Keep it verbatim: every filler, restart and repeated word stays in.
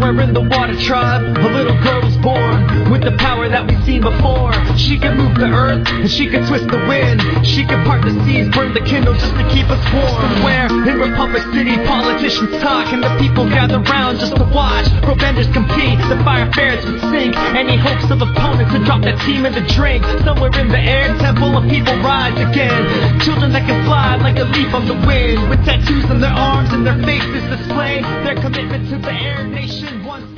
Somewhere in the water tribe, a little girl was born with the power that we've seen before. She could move the earth, and she could twist the wind. She could part the seas, burn the kindle just to keep us warm. Somewhere in Republic City, politicians talk, and the people gather round just to watch pro benders compete. The fire ferrets would sink any hopes of opponents to drop that team in the drink. Somewhere in the air temple of people rise again. Children that can fly like a leaf on the wind, with tattoos on their arms and their faces display their commitment to the Air Nation once